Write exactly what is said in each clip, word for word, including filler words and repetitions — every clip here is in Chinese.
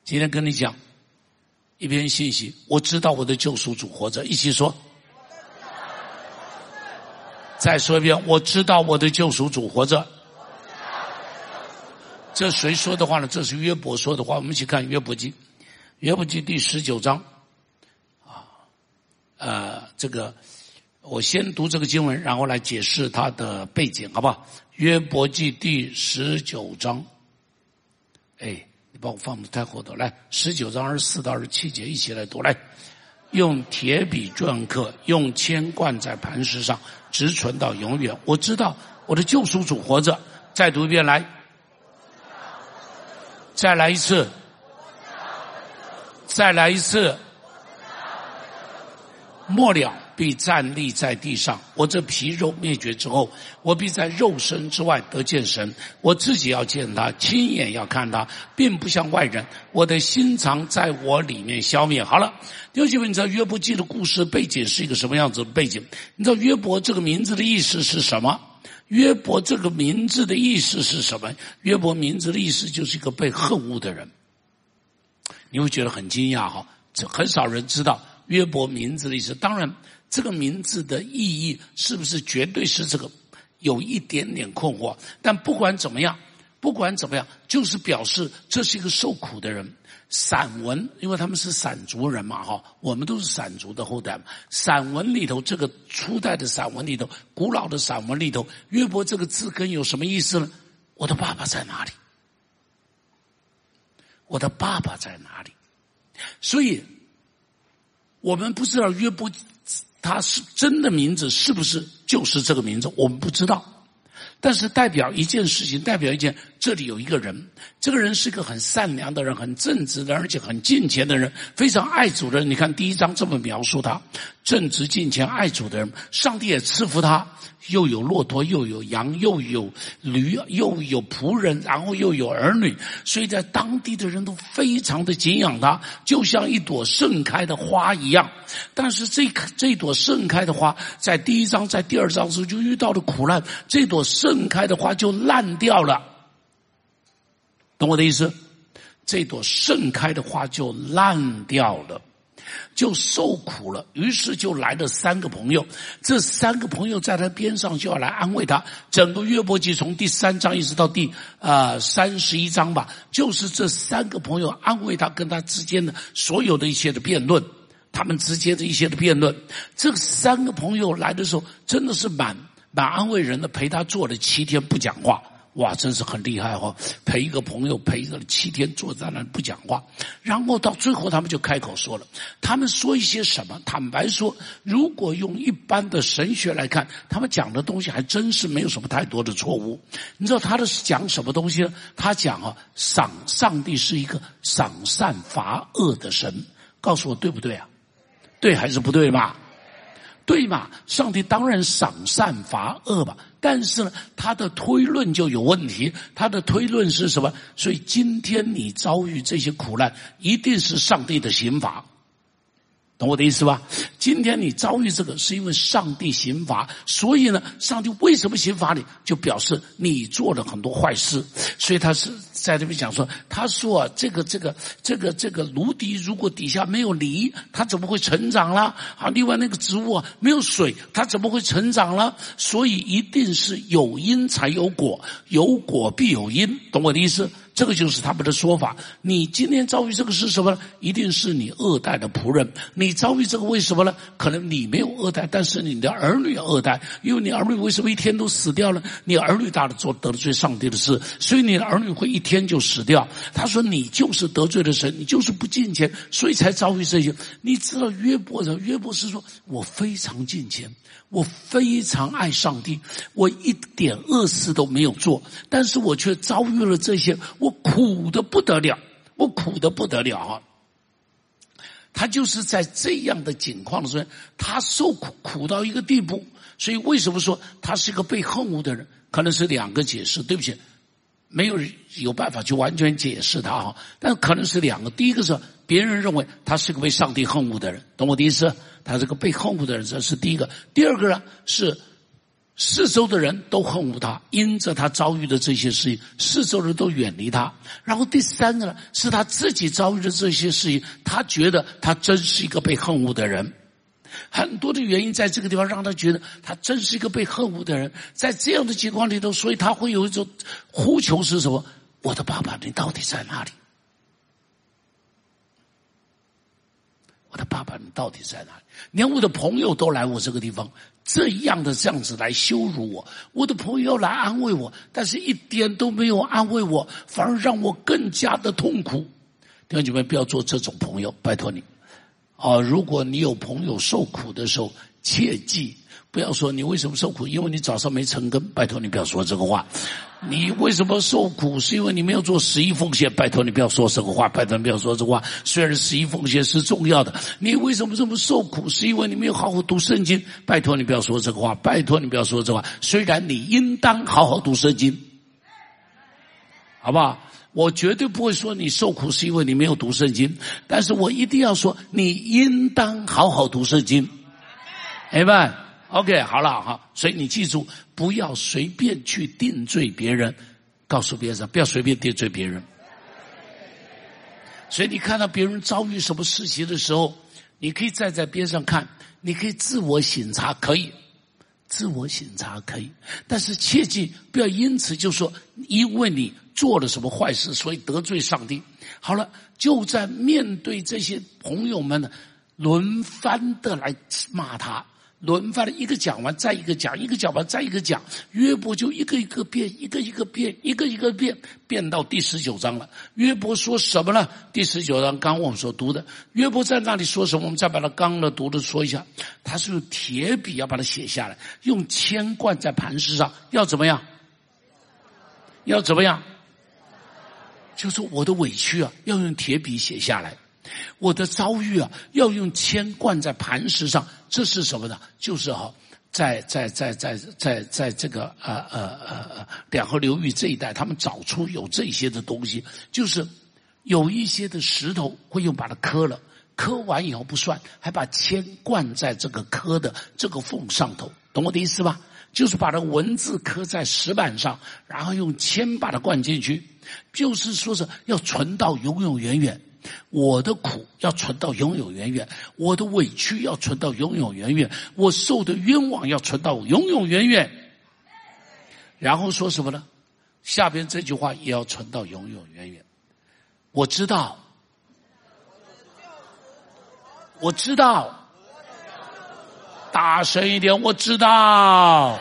今天跟你讲一篇信息，我知道我的救赎主活着，一起说。再说一遍，我知道我的救赎主活着。这谁说的话呢？这是约伯说的话。我们一起看约伯记，约伯记第十九章啊，呃，这个我先读这个经文，然后来解释它的背景，好不好？约伯记第十九章，哎，你帮我放的太后头，来，十九章二十四到二十七节，一起来读，来。用铁笔篆刻，用铅灌在磐石上，直存到永远。我知道我的救赎主活着。再读一遍，来，再来一次，再来一次。末了必站立在地上，我这皮肉灭绝之后，我必在肉身之外得见神。我自己要见他，亲眼要看他，并不像外人。我的心肠在我里面消灭。好了，弟兄姐妹，你知道约伯记的故事背景是一个什么样子的背景？你知道约伯这个名字的意思是什么？约伯这个名字的意思是什么？约伯名字的意思就是一个被恨恶的人。你会觉得很惊讶哈，这很少人知道约伯名字的意思。当然这个名字的意义是不是绝对是这个，有一点点困惑。但不管怎么样，不管怎么样，就是表示这是一个受苦的人。散文，因为他们是散族人嘛，哈，我们都是散族的后代嘛。散文里头，这个初代的散文里头，古老的散文里头，约伯这个字根有什么意思呢？我的爸爸在哪里？我的爸爸在哪里？所以我们不知道约伯他是真的名字是不是就是这个名字，我们不知道。但是代表一件事情，代表一件，这里有一个人，这个人是一个很善良的人，很正直的人，而且很敬虔的人，非常爱主的人。你看第一章这么描述他，正直敬虔爱主的人，上帝也赐福他，又有骆驼，又有羊，又有驴，又有仆人，然后又有儿女，所以在当地的人都非常的敬仰他，就像一朵盛开的花一样。但是这这朵盛开的花在第一章在第二章的时候就遇到了苦难，这朵盛开的花就烂掉了，懂我的意思？这朵盛开的花就烂掉了，就受苦了。于是就来了三个朋友，这三个朋友在他边上就要来安慰他。整个约伯记从第三章一直到第呃三十一章吧，就是这三个朋友安慰他，跟他之间的所有的一些的辩论，他们之间的一些的辩论。这三个朋友来的时候，真的是蛮蛮安慰人的，陪他坐了七天不讲话。哇，真是很厉害哦！陪一个朋友陪了七天，坐在那不讲话，然后到最后他们就开口说了。他们说一些什么？坦白说，如果用一般的神学来看，他们讲的东西还真是没有什么太多的错误。你知道他的讲什么东西呢？他讲啊，赏上帝是一个赏善罚恶的神。告诉我对不对啊？对还是不对嘛？对嘛？上帝当然赏善罚恶吧，但是呢，他的推论就有问题。他的推论是什么？所以今天你遭遇这些苦难，一定是上帝的刑罚。懂我的意思吧？今天你遭遇这个是因为上帝刑罚，所以呢，上帝为什么刑罚你？就表示你做了很多坏事。所以他是在这边讲说，他说啊，这个这个这个这个芦荻如果底下没有泥，它怎么会成长啦？啊，另外那个植物啊没有水，它怎么会成长啦？所以一定是有因才有果，有果必有因，懂我的意思？这个就是他们的说法。你今天遭遇这个是什么呢？一定是你二代的仆人。你遭遇这个为什么呢？可能你没有二代，但是你的儿女二代，因为你儿女为什么一天都死掉了？你儿女大的做得罪上帝的事，所以你的儿女会一天就死掉。他说你就是得罪了神，你就是不敬虔，所以才遭遇这些。你知道约伯的约伯是说，我非常敬虔，我非常爱上帝，我一点恶事都没有做，但是我却遭遇了这些，我苦得不得了，我苦得不得了啊！他就是在这样的境况的时候，他受苦苦到一个地步，所以为什么说他是一个被恨恶的人？可能是两个解释，对不起，没有有办法去完全解释他哈，但可能是两个。第一个是别人认为他是个被上帝恨恶的人，懂我的意思？他是个被恨恶的人，这是第一个。第二个呢是四周的人都恨恶他，因着他遭遇的这些事情，四周人都远离他。然后第三个呢，是他自己遭遇的这些事情，他觉得他真是一个被恨恶的人。很多的原因在这个地方让他觉得他真是一个被恨恶的人。在这样的情况里头，所以他会有一种呼求是什么？我的爸爸，你到底在哪里？我的爸爸，你到底在哪里？连我的朋友都来我这个地方，这样的这样子来羞辱我，我的朋友来安慰我，但是一点都没有安慰我，反而让我更加的痛苦。弟兄姐妹，不要做这种朋友，拜托你。啊，如果你有朋友受苦的时候，切记不要说你为什么受苦，因为你早上没成根，拜托你不要说这个话。你为什么受苦，是因为你没有做十一奉献，拜托你不要说这个话，拜托你不要说这个话。虽然十一奉献是重要的，你为什么这么受苦，是因为你没有好好读圣经，拜托你不要说这个话，拜托你不要说这个话。虽然你应当好好读圣经，好不好？我绝对不会说你受苦是因为你没有读圣经，但是我一定要说你应当好好读圣经。Amen。OK， 好了哈，所以你记住，不要随便去定罪别人，告诉别人不要随便定罪别人。所以你看到别人遭遇什么事情的时候，你可以站在边上看，你可以自我省察，可以自我省察可以，但是切记不要因此就说因为你做了什么坏事所以得罪上帝。好了，就在面对这些朋友们呢，轮番的来骂他，轮番的一个讲完再一个讲，一个讲完再一个讲，约伯就一个一个变，一个一个变，一个一个变，变到第十九章了。约伯说什么呢？第十九章刚我们所读的，约伯在那里说什么？我们再把它刚的读的说一下。他是用铁笔要把它写下来，用铅灌在磐石上，要怎么样？要怎么样？就是我的委屈啊，要用铁笔写下来。我的遭遇啊，要用铅灌在磐石上，这是什么呢？就是哈、啊，在在在在在在这个呃呃呃两河流域这一带，他们找出有这些的东西，就是有一些的石头会用把它磕了，磕完以后不算，还把铅灌在这个磕的这个缝上头，懂我的意思吧？就是把它文字刻在石板上，然后用铅把它灌进去，就是说是要存到永永远远。我的苦要存到永永远远，我的委屈要存到永永远远，我受的冤枉要存到永永远远。然后说什么呢？下边这句话也要存到永永远远。我知道，我知道，大声一点，我知道。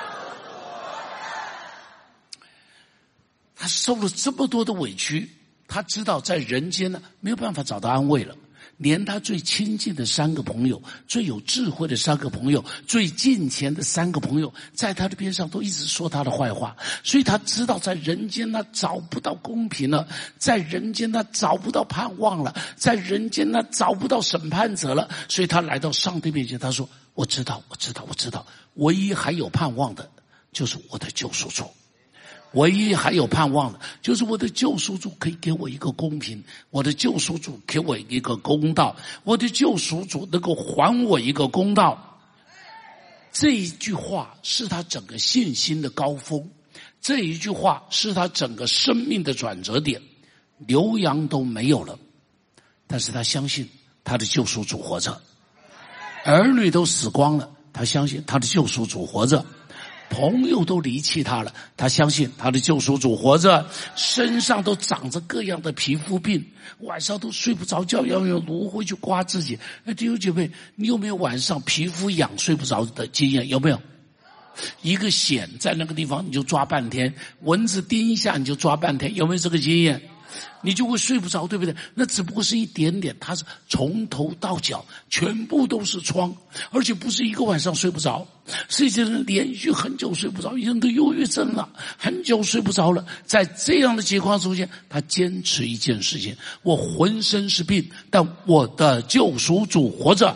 他受了这么多的委屈，他知道在人间呢没有办法找到安慰了，连他最亲近的三个朋友，最有智慧的三个朋友，最近前的三个朋友，在他的边上都一直说他的坏话，所以他知道在人间他找不到公平了，在人间他找不到盼望了，在人间他找不到审判者了，所以他来到上帝面前，他说我知道我知道我知道，唯一还有盼望的就是我的救赎主，唯一还有盼望的就是我的救赎主可以给我一个公平，我的救赎主给我一个公道，我的救赎主能够还我一个公道。这一句话是他整个信心的高峰，这一句话是他整个生命的转折点。牛羊都没有了，但是他相信他的救赎主活着，儿女都死光了，他相信他的救赎主活着，朋友都离弃他了，他相信他的救赎主活着，身上都长着各样的皮肤病，晚上都睡不着觉，要用芦荟去刮自己。哎，弟兄姐妹，你有没有晚上皮肤痒睡不着的经验？有没有？一个癣在那个地方你就抓半天，蚊子叮一下你就抓半天，有没有这个经验？你就会睡不着，对不对？那只不过是一点点，它是从头到脚全部都是疮，而且不是一个晚上睡不着，是一些人连续很久睡不着，有人都忧郁症了，很久睡不着了。在这样的情况中间，他坚持一件事情：我浑身是病，但我的救赎主活着。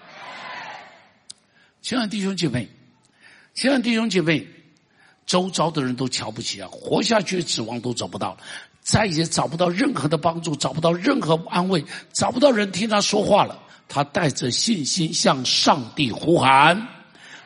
亲爱的弟兄姐妹，亲爱的弟兄姐妹，周遭的人都瞧不起啊，活下去的指望都找不到，再也找不到任何的帮助，找不到任何安慰，找不到人听他说话了。他带着信心向上帝呼喊，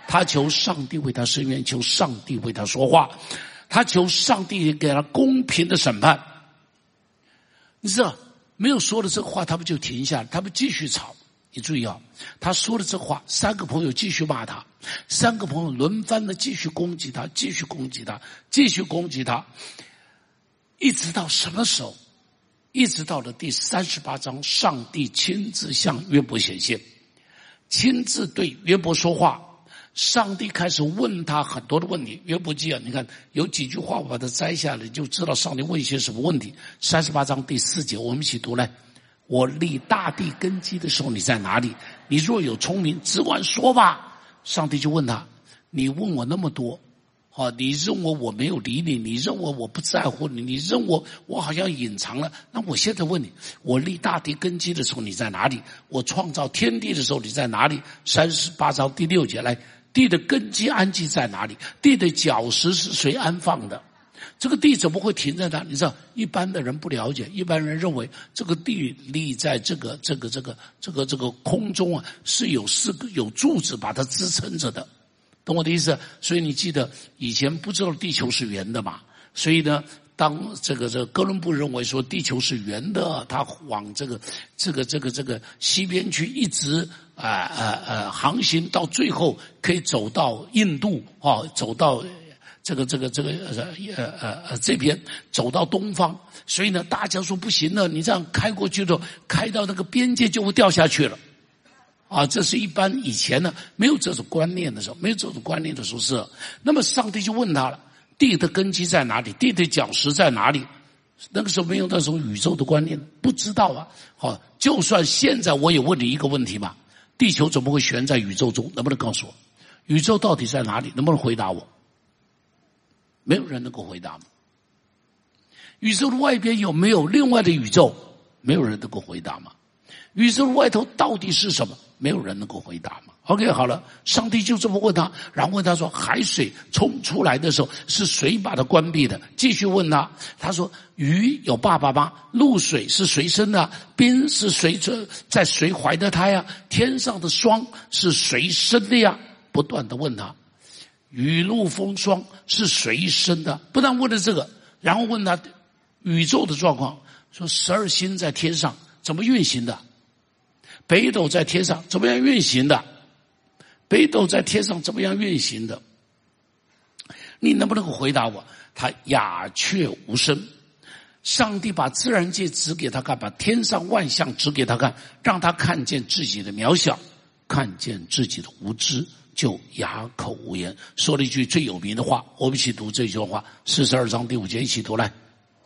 他求上帝为他伸冤，求上帝为他说话，他求上帝给他公平的审判。你知道没有说的这个话，他们就停下来，他们继续吵。你注意啊，他说了这话，三个朋友继续骂他，三个朋友轮番的继续攻击他，继续攻击他，继续攻击他，一直到什么时候？一直到了第三十八章，上帝亲自向约伯显现，亲自对约伯说话。上帝开始问他很多的问题。约伯记啊，你看有几句话我把它摘下来，就知道上帝问一些什么问题。三十八章第四节，我们一起读来。我立大地根基的时候，你在哪里？你若有聪明，只管说吧。上帝就问他，你问我那么多，哦，你认为我没有理你，你认为我不在乎你，你认为我好像隐藏了。那我现在问你，我立大地根基的时候你在哪里？我创造天地的时候你在哪里？三十八章第六节来，地的根基安基在哪里？地的角石是谁安放的？这个地怎么会停在那？你知道，一般的人不了解，一般人认为这个地立在这个这个这个这个这个空中啊，是有四个有柱子把它支撑着的，懂我的意思？所以你记得以前不知道地球是圆的嘛？所以呢，当这个这个哥伦布认为说地球是圆的，他往这个这个这个这个西边去一直啊啊啊航行，到最后可以走到印度啊，走到。这个这个这个呃呃呃这边走到东方，所以呢，大家说不行了，你这样开过去的，开到那个边界就会掉下去了，啊，这是一般以前呢没有这种观念的时候，没有这种观念的时候是，那么上帝就问他了，地的根基在哪里？地的角石在哪里？那个时候没有那种宇宙的观念，不知道啊。好，就算现在我也问你一个问题吧，地球怎么会悬在宇宙中？能不能告诉我，宇宙到底在哪里？能不能回答我？没有人能够回答吗？宇宙的外边有没有另外的宇宙？没有人能够回答吗？宇宙的外头到底是什么？没有人能够回答吗 ？OK， 好了，上帝就这么问他，然后问他说：海水冲出来的时候是谁把它关闭的？继续问他，他说：鱼有爸爸吗？露水是谁生的？冰是谁在谁怀的胎啊？天上的霜是谁生的呀？不断的问他。雨露风霜是谁生的？不但问了这个，然后问他宇宙的状况，说十二星在天上怎么运行的？北斗在天上怎么样运行的？北斗在天上怎么样运行的？你能不能够回答我？他鸦雀无声。上帝把自然界指给他看，把天上万象指给他看，让他看见自己的渺小，看见自己的无知，就哑口无言，说了一句最有名的话，我们一起读这句话，四十二章第五节，一起读来。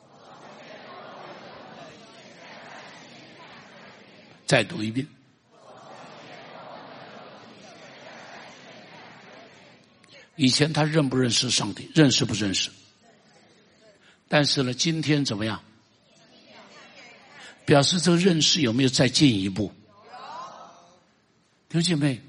再读一遍。以前他认不认识上帝？认识不认识？但是呢，今天怎么样？表示这个认识有没有再进一步？弟兄姐妹，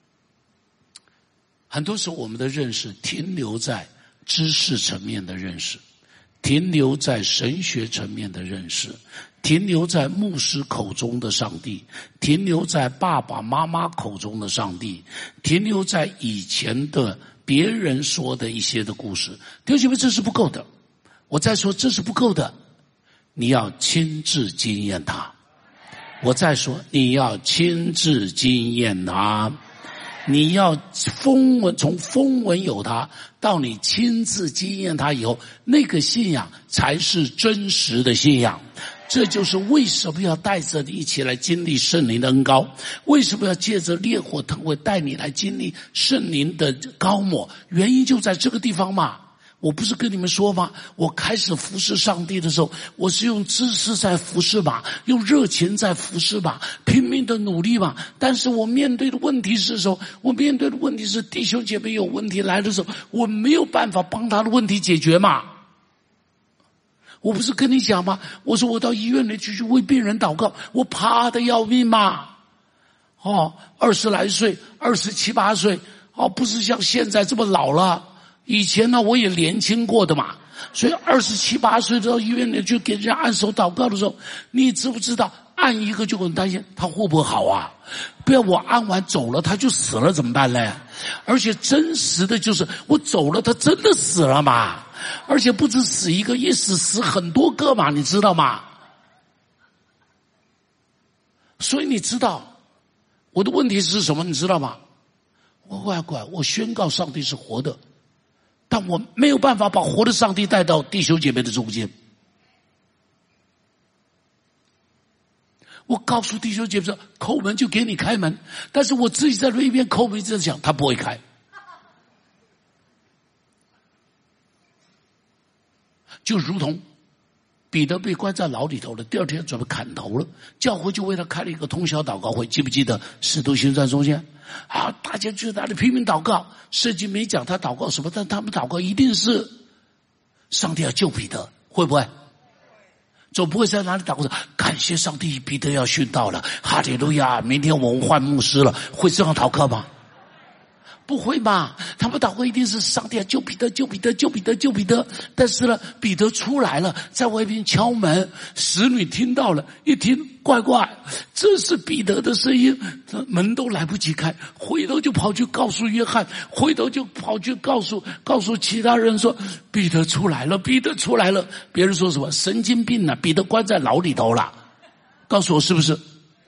很多时候我们的认识停留在知识层面的认识，停留在神学层面的认识，停留在牧师口中的上帝，停留在爸爸妈妈口中的上帝，停留在以前的别人说的一些的故事。弟兄姐妹，这是不够的。我再说，这是不够的，你要亲自经验它。我再说，你要亲自经验它。你要风闻，从风闻有它到你亲自经验它以后，那个信仰才是真实的信仰。这就是为什么要带着你一起来经历圣灵的恩膏，为什么要借着烈火腾会带你来经历圣灵的膏抹，原因就在这个地方嘛。我不是跟你们说吗？我开始服侍上帝的时候，我是用知识在服侍吧，用热情在服侍吧，拼命的努力吧。但是我面对的问题是时候，我面对的问题是弟兄姐妹有问题来的时候，我没有办法帮他的问题解决嘛。我不是跟你讲吗？我说我到医院里去去为病人祷告，我怕得要命嘛。哦，二十来岁，二十七八岁，哦，不是像现在这么老了。以前呢，我也年轻过的嘛，所以二十七八岁到医院里去给人家按手祷告的时候，你知不知道按一个就很担心他会不会好啊？不要我按完走了他就死了怎么办呢？而且真实的就是我走了他真的死了嘛，而且不止死一个，一死死很多个嘛，你知道吗？所以你知道我的问题是什么你知道吗？我乖乖，我宣告上帝是活的，但我没有办法把活的上帝带到弟兄姐妹的中间。我告诉弟兄姐妹说叩门就给你开门，但是我自己在那一边叩门在想他不会开。就如同彼得被关在牢里头了，第二天准备砍头了，教会就为他开了一个通宵祷告会，记不记得使徒行传中间啊？大家就在那里拼命祷告，圣经没讲他祷告什么，但他们祷告一定是上帝要救彼得，会不会？总不会在哪里祷告说感谢上帝彼得要殉道了，哈利路亚，明天我们换牧师了，会这样祷告吗？不会吧，他们祷告一定是上帝要救彼得救彼得救彼得救彼得。但是呢，彼得出来了，在外面敲门，使女听到了，一听怪怪，这是彼得的声音，门都来不及开，回头就跑去告诉约翰，回头就跑去告诉告诉其他人说彼得出来了，彼得出来了。别人说什么神经病啊，彼得关在牢里头了，告诉我是不是？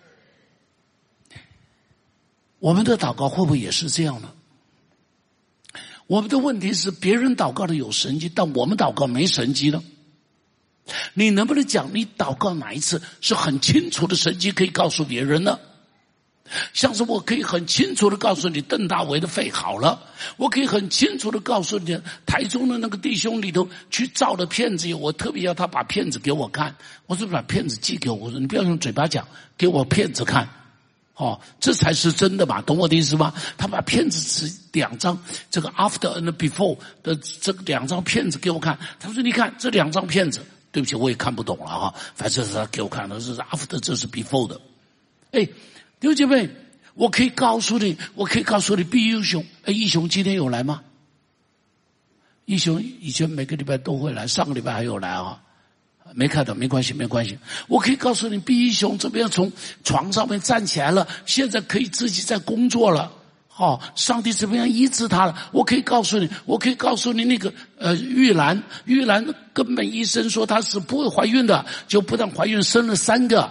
我们的祷告会不会也是这样呢？我们的问题是别人祷告的有神迹，但我们祷告没神迹呢？你能不能讲你祷告哪一次是很清楚的神迹可以告诉别人呢？像是我可以很清楚的告诉你邓大为的肺好了，我可以很清楚的告诉你台中的那个弟兄里头去照的片子，我特别要他把片子给我看，我是把片子寄给我，我说你不要用嘴巴讲，给我片子看。哦，这才是真的嘛，懂我的意思吗？他把片子只两张，这个 after and before 的这个两张片子给我看，他说你看这两张片子，对不起我也看不懂了哈，反正是他给我看的，这是 after 这是 before 的。哎，弟兄姐妹，我可以告诉你，我可以告诉你毕义雄，哎，义雄今天有来吗？义雄以前每个礼拜都会来，上个礼拜还有来啊。没看到没关系没关系，我可以告诉你毕义雄怎么样从床上面站起来了，现在可以自己在工作了，哦，上帝怎么样医治他了。我可以告诉你，我可以告诉你那个呃玉兰，玉兰根本医生说她是不会怀孕的，就不但怀孕生了三个。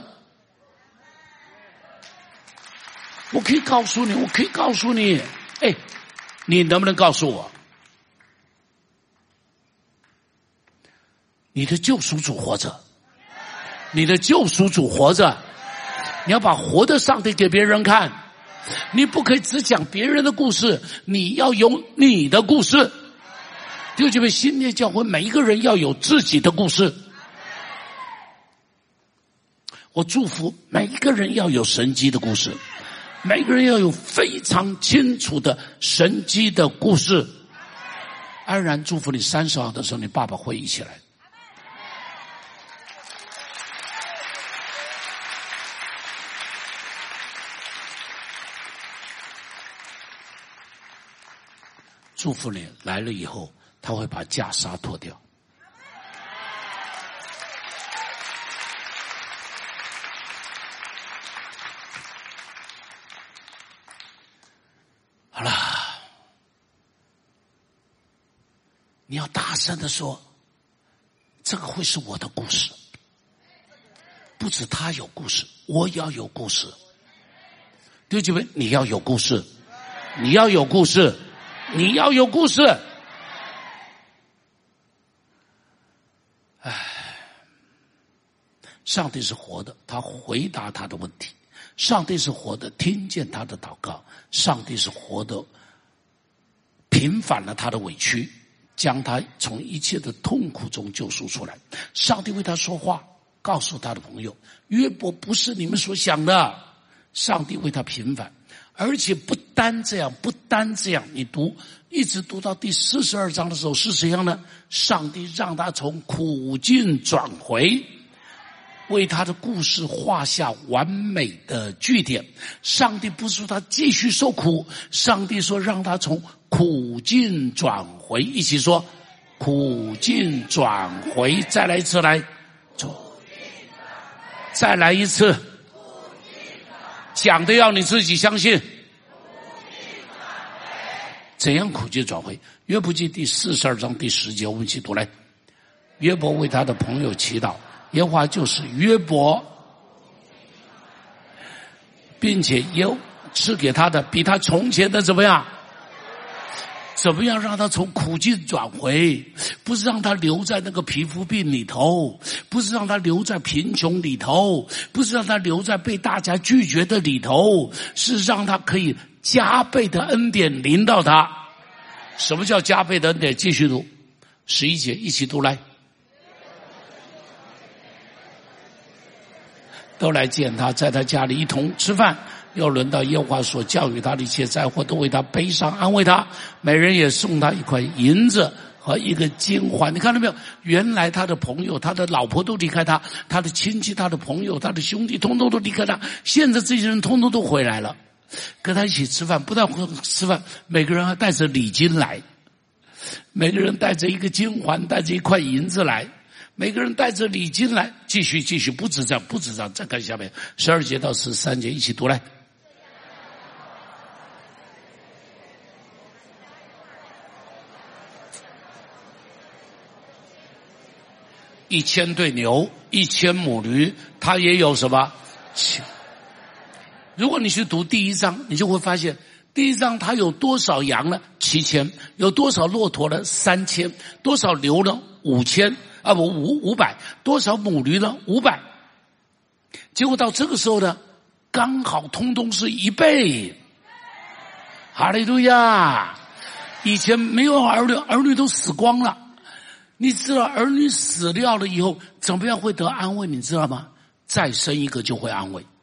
我可以告诉你，我可以告诉你，哎，你能不能告诉我你的救赎主活着，你的救赎主活着，你要把活的上帝给别人看，你不可以只讲别人的故事，你要有你的故事。弟兄姐妹，新约教会每一个人要有自己的故事。我祝福每一个人要有神迹的故事，每一个人要有非常清楚的神迹的故事。安然祝福你三十号的时候，你爸爸会一起来。祝福你来了以后，他会把袈裟脱掉。好了，你要大声的说，这个会是我的故事，不止他有故事，我也要有故事。弟兄姐妹，你要有故事，你要有故事。你要有故事。唉，上帝是活的，他回答他的问题。上帝是活的，听见他的祷告。上帝是活的，平反了他的委屈，将他从一切的痛苦中救赎出来。上帝为他说话，告诉他的朋友，约伯不是你们所想的。上帝为他平反。而且不单这样，不单这样，你读一直读到第四十二章的时候是怎样呢？上帝让他从苦境转回，为他的故事画下完美的句点。上帝不是说他继续受苦，上帝说让他从苦境转回，一起说苦境转回。再来一次，来，再来一次。 讲的要你自己相信。怎样苦尽转回？约伯记第四十二章第十节，我们一起读来。约伯为他的朋友祈祷，耶和华就是约伯，并且耶赐给他的比他从前的怎么样？怎么样让他从苦尽转回？不是让他留在那个皮肤病里头，不是让他留在贫穷里头，不是让他留在被大家拒绝的里头，是让他可以加倍的恩典临到他。什么叫加倍的恩典？继续读十一节，一起读来。都来见他，在他家里一同吃饭。又轮到耶和华所教育他的一切灾祸，都为他悲伤安慰他，每人也送他一块银子和一个金环。你看到没有？原来他的朋友，他的老婆都离开他，他的亲戚，他的朋友，他的兄弟通通都离开他，现在这些人通通都回来了，跟他一起吃饭。不但吃饭，每个人还带着礼金来，每个人带着一个金环，带着一块银子来，每个人带着礼金来。继续继续，不止这样，不止这样，再看下面十二节到十三节，一起读来。一千对牛，一千母驴，他也有什么？如果你去读第一章，你就会发现，第一章他有多少羊呢？七千。有多少骆驼呢？三千。多少牛呢？五千。啊不，五五百。多少母驴呢？五百。结果到这个时候呢，刚好通通是一倍。哈利路亚！以前没有儿女，儿女都死光了。你知道儿女死掉了以后怎么样会得安慰？你知道吗？再生一个就会安慰。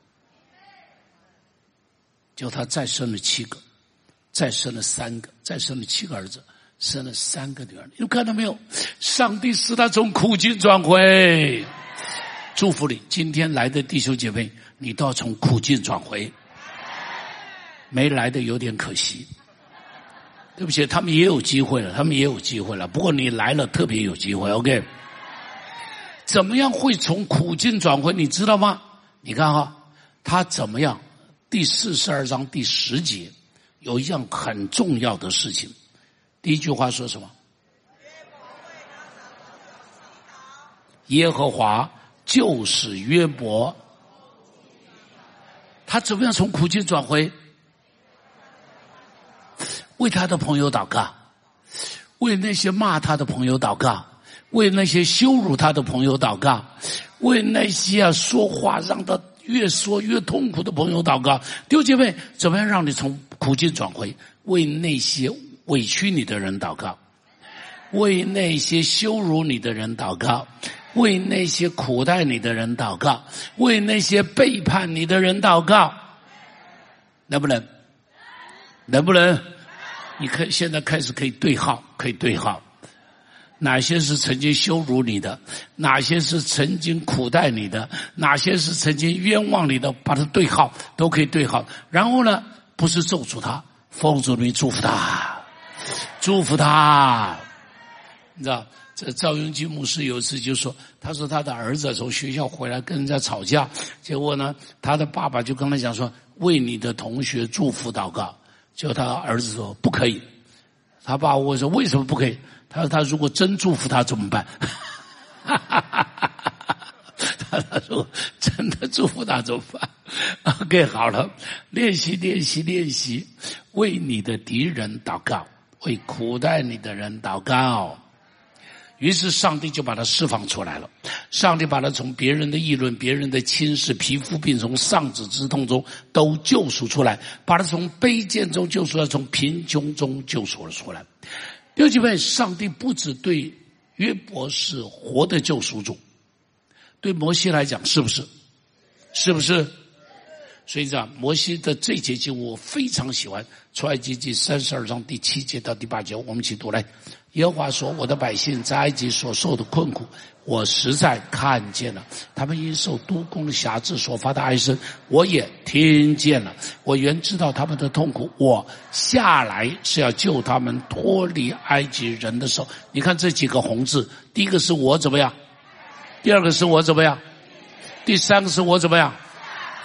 就他再生了七个，再生了三个，再生了七个儿子，生了三个女儿。你看到没有？上帝使他从苦尽转回。祝福你，今天来的弟兄姐妹，你都要从苦尽转回。没来的有点可惜。对不起，他们也有机会了，他们也有机会了。不过你来了特别有机会 ，OK？ 怎么样会从苦尽转回？你知道吗？你看哈，他怎么样？第四十二章第十节有一样很重要的事情。第一句话说什么？耶和华救使约伯。他怎么样从苦尽转回？为他的朋友祷告，为那些骂他的朋友祷告，为那些羞辱他的朋友祷告，为那些啊说话让他越说越痛苦的朋友祷告。弟兄姐妹，怎么样让你从苦尽转回？为那些委屈你的人祷告，为那些羞辱你的人祷告，为那些苦待你的人祷告，为那些背叛你的人祷告。能不能？能不能？你可现在开始可以对号，可以对号，哪些是曾经羞辱你的，哪些是曾经苦待你的，哪些是曾经冤枉你的，把它对号，都可以对号。然后呢，不是咒诅他，奉主名祝福他，祝福他。你知道，这赵永基牧师有一次就说，他说他的儿子从学校回来跟人家吵架，结果呢，他的爸爸就跟他讲说，为你的同学祝福祷告。就他儿子说不可以，他爸问说为什么不可以？他说他如果真祝福他怎么办？他他说真的祝福他怎么办 ？OK， 好了，练习练习练习，为你的敌人祷告，为苦待你的人祷告。于是上帝就把他释放出来了，上帝把他从别人的议论、别人的轻视、皮肤病、从丧子之痛中都救赎出来，把他从卑贱中救赎来，从贫穷中救赎了出来。弟兄姐妹，上帝不只对约伯是活的救赎主，对摩西来讲是不是？是不是？所以讲摩西的这节经文我非常喜欢，出埃及记三十二章第七节到第八节，我们一起读来。耶和华说，我的百姓在埃及所受的困苦，我实在看见了，他们因受督工的辖制所发的哀声，我也听见了。我原知道他们的痛苦，我下来是要救他们脱离埃及人的手。你看这几个红字，第一个是我怎么样，第二个是我怎么样，第三个是我怎么样，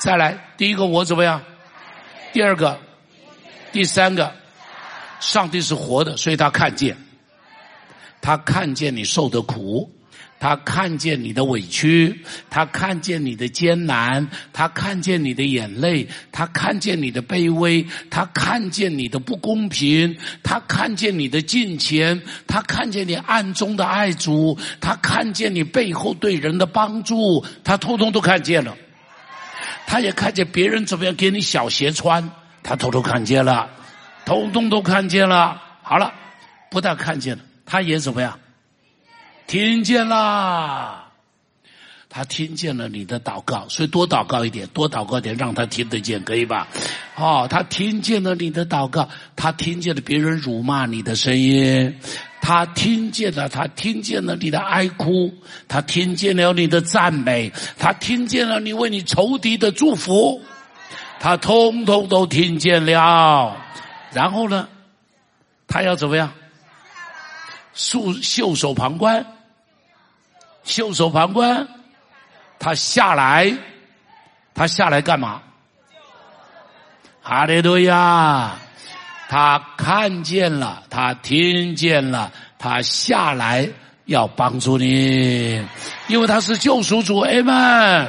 再来，第一个我怎么样？第二个，第三个，上帝是活的，所以他看见，他看见你受的苦，他看见你的委屈，他看见你的艰难，他看见你的眼泪，他看见你的卑微，他看见你的不公平，他看见你的金钱，他看见你暗中的爱主，他看见你背后对人的帮助，他通通都看见了。他也看见别人怎么样给你小鞋穿，他偷偷看见了，通通都看见了。好了，不但看见了，他也怎么样？听见了，他听见了你的祷告，所以多祷告一点，多祷告一点，让他听得见，可以吧？哦，他听见了你的祷告，他听见了别人辱骂你的声音，他听见了，他听见了你的哀哭，他听见了你的赞美，他听见了你为你仇敌的祝福，他通通都听见了。然后呢，他要怎么样？袖袖手旁观，袖手旁观，他下来，他下来干嘛？哈利路亚！他看见了，他听见了，他下来要帮助你，因为他是救赎主。阿们。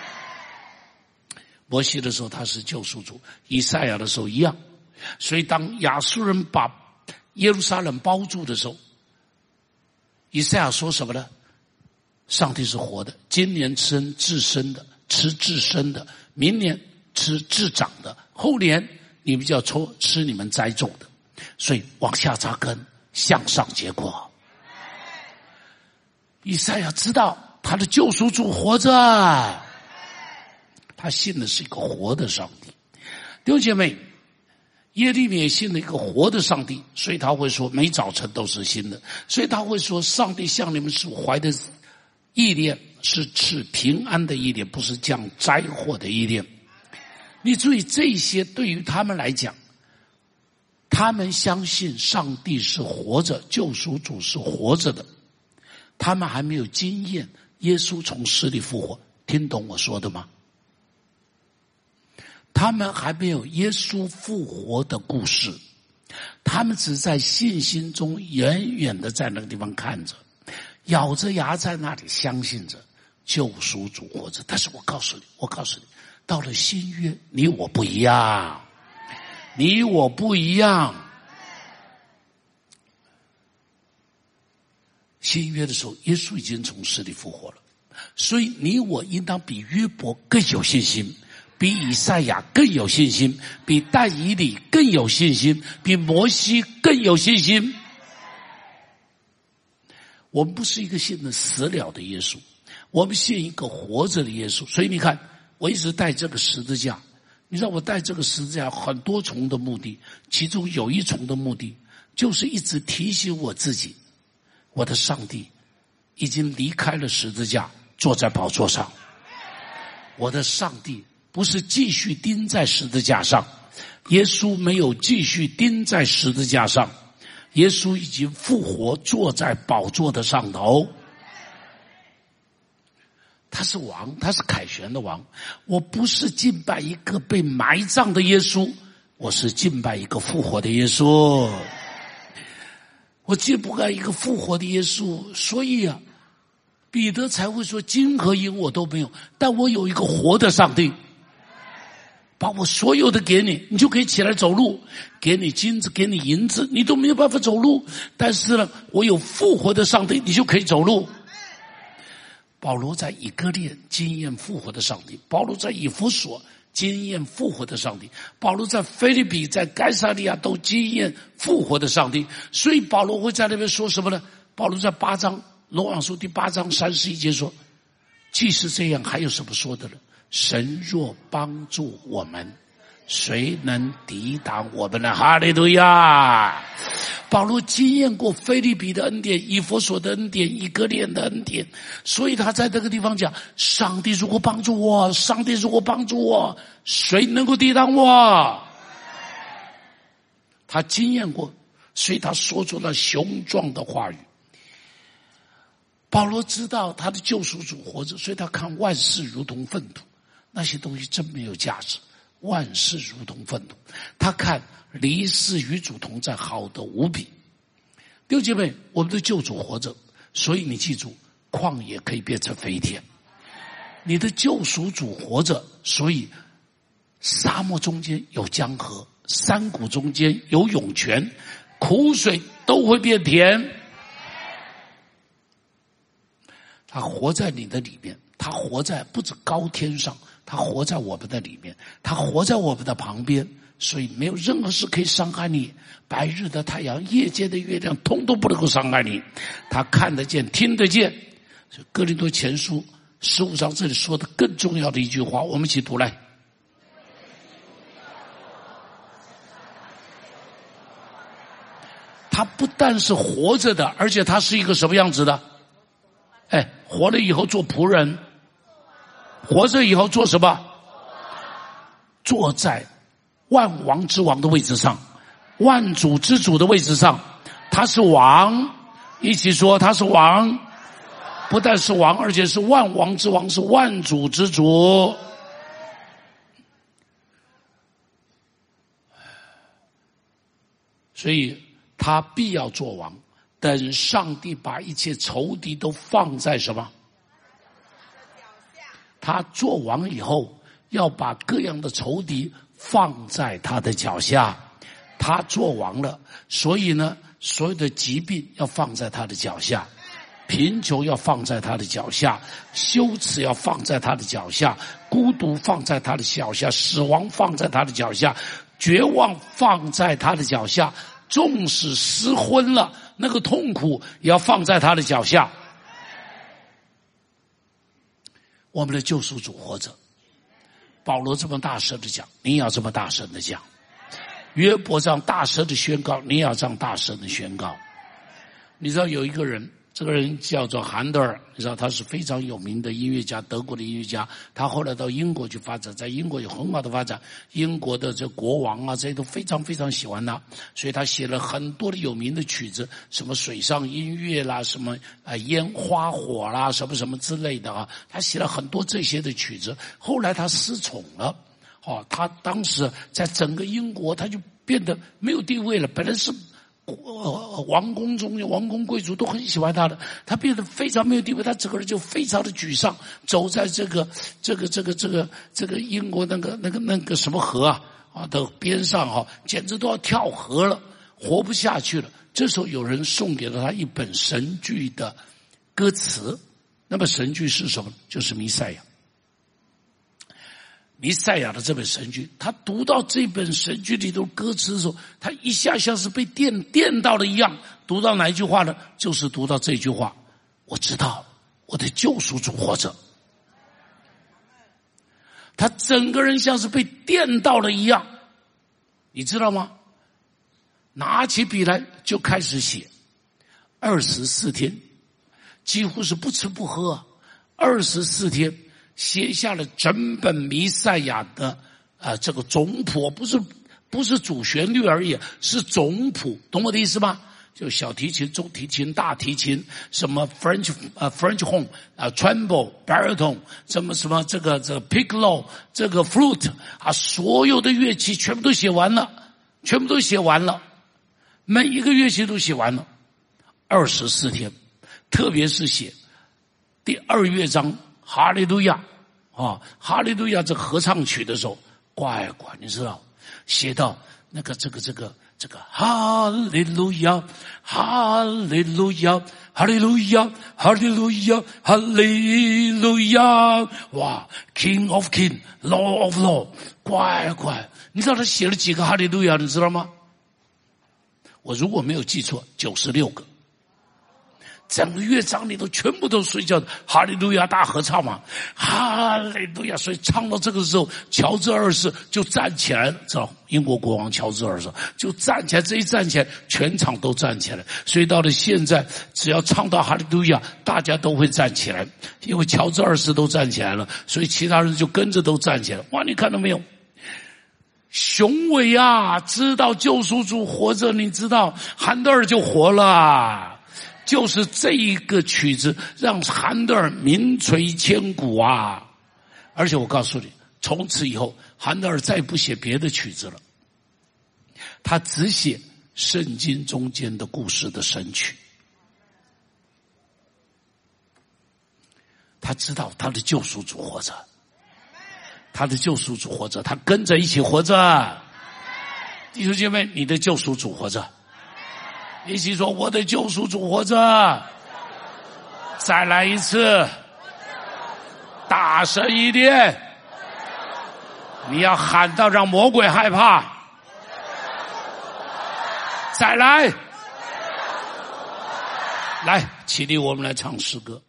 摩西的时候他是救赎主，以赛亚的时候一样。所以当亚述人把耶路撒冷包住的时候，以赛亚说什么呢？上帝是活的，今年吃自生的，吃自生的，明年吃自长的，后年你们就要抽吃你们栽种的，所以往下扎根，向上结果。以赛亚知道他的救赎主活着，他信的是一个活的上帝。弟兄姐妹，耶利米也信了一个活的上帝，所以他会说每早晨都是新的，所以他会说上帝向你们所怀的意念是赐平安的意念，不是降灾祸的意念。你注意，这些对于他们来讲，他们相信上帝是活着，救赎主是活着的，他们还没有经验耶稣从死里复活，听懂我说的吗？他们还没有耶稣复活的故事，他们只在信心中远远的在那个地方看着，咬着牙在那里相信着救赎主活着。但是我告诉你，我告诉你，到了新约，你我不一样，你我不一样。新约的时候，耶稣已经从死里复活了，所以你我应当比约伯更有信心，比以赛亚更有信心，比但以理更有信心，比摩西更有信心。我们不是一个信的死了的耶稣，我们信一个活着的耶稣。所以你看，我一直带这个十字架，你知道我带这个十字架很多重的目的，其中有一重的目的就是一直提醒我自己，我的上帝已经离开了十字架，坐在宝座上。我的上帝不是继续钉在十字架上，耶稣没有继续钉在十字架上，耶稣已经复活，坐在宝座的上头。他是王，他是凯旋的王。我不是敬拜一个被埋葬的耶稣，我是敬拜一个复活的耶稣。我敬拜一个复活的耶稣，所以啊，彼得才会说金和银我都没有，但我有一个活的上帝，把我所有的给你，你就可以起来走路，给你金子，给你银子，你都没有办法走路，但是呢，我有复活的上帝，你就可以走路。保罗在以哥念经验复活的上帝，保罗在以弗所经验复活的上帝，保罗在腓立比在该撒利亚都经验复活的上帝。所以保罗会在那边说什么呢？保罗在八章罗马书第八章三十一节说，既是这样，还有什么说的呢？神若帮助我们，谁能抵挡我们呢？哈利路亚！保罗经验过腓立比的恩典，以弗所的恩典，以哥念的恩典，所以他在这个地方讲，上帝如果帮助我，上帝如果帮助我，谁能够抵挡我？他经验过，所以他说出了雄壮的话语。保罗知道他的救赎主活着，所以他看万事如同粪土， 那些东西真没有价值。万事如同粪土，他看离世与主同在，好得无比。弟兄姐妹，我们的救主活着，所以你记住，旷野可以变成肥田。你的救赎主活着，所以沙漠中间有江河，山谷中间有涌泉，苦水都会变甜。他活在你的里面，他活在不止高天上，他活在我们的里面，他活在我们的旁边，所以没有任何事可以伤害你。白日的太阳，夜间的月亮，通通不能够伤害你。他看得见，听得见。所以哥林多前书十五章这里说的更重要的一句话，我们一起读来。他不但是活着的，而且他是一个什么样子的？哎，活了以后做仆人，活着以后做什么？坐在万王之王的位置上，万主之主的位置上，他是王。一起说，他是王，不但是王，而且是万王之王，是万主之主。所以他必要做王，等上帝把一切仇敌都放在什么？他做王以后，要把各样的仇敌放在他的脚下。他做王了，所以呢，所有的疾病要放在他的脚下，贫穷要放在他的脚下，羞耻要放在他的脚下，孤独放在他的脚下，死亡放在他的脚下，绝望放在他的脚下，纵使失婚了，那个痛苦也要放在他的脚下。我们的救赎主活着，保罗这么大声的讲，你也要这么大声的讲。约伯这样大声的宣告，你也要这样大声的宣告。你知道有一个人，这个人叫做韩德尔，你知道他是非常有名的音乐家，德国的音乐家。他后来到英国去发展，在英国有很好的发展，英国的这国王啊，这些都非常非常喜欢他，所以他写了很多的有名的曲子，什么水上音乐啦，什么呃烟花火啦，什么什么之类的啊，他写了很多这些的曲子。后来他失宠了。哦，他当时在整个英国，他就变得没有地位了。本来是呃王公中王公贵族都很喜欢他的，他变得非常没有地位，他整个人就非常的沮丧，走在这个这个这个这个这个英国那个那个那个什么河啊啊的边上哈、啊，简直都要跳河了，活不下去了。这时候有人送给了他一本神剧的歌词，那么神剧是什么？就是弥赛亚。弥赛亚的这本神剧，他读到这本神剧里头歌词的时候，他一下像是被电电到了一样。读到哪一句话呢？就是读到这句话：我知道我的救赎主活着。他整个人像是被电到了一样，你知道吗？拿起笔来就开始写，二十四天，几乎是不吃不喝，二十四天。写下了整本弥赛亚的啊、呃、这个总谱，不是不是主旋律而已，是总谱，懂我的意思吗？就小提琴、中提琴、大提琴，什么 French 呃 French horn 啊 tremble baritone， 什么什么这个这个 piccolo 这个 flute 啊，所有的乐器全部都写完了，全部都写完了，每一个乐器都写完了，二十四天，特别是写第二乐章。哈利路亚啊，哈利路亚这合唱曲的时候，乖乖，你知道，写到那个这个这个这个哈利路亚，哈利路亚，哈利路亚，哈利路亚，哈利路亚，哇 ，King of King，Lord of Lord， 乖乖，你知道他写了几个哈利路亚，你知道吗？我如果没有记错，九十六个。整个乐章里头全部都睡觉的哈利路亚大合唱嘛，哈利路亚！所以唱到这个时候，乔治二世就站起来了，知道英国国王乔治二世就站起来，这一站起来，全场都站起来。所以到了现在，只要唱到哈利路亚，大家都会站起来，因为乔治二世都站起来了，所以其他人就跟着都站起来。哇，你看到没有？雄伟啊！知道救赎主活着，你知道韩德尔就活了。就是这一个曲子让韩德尔名垂千古啊！而且我告诉你， 从此以后，韩德尔再也不写别的曲子了，他只写圣经中间的故事的神曲。他知道他的救赎主活着，他的救赎主活着，他跟着一起活着。弟兄姐妹，你的救赎主活着，一起说我的救赎主活着。再来一次，大声一点，你要喊到让魔鬼害怕。再来，来，起立，我们来唱诗歌。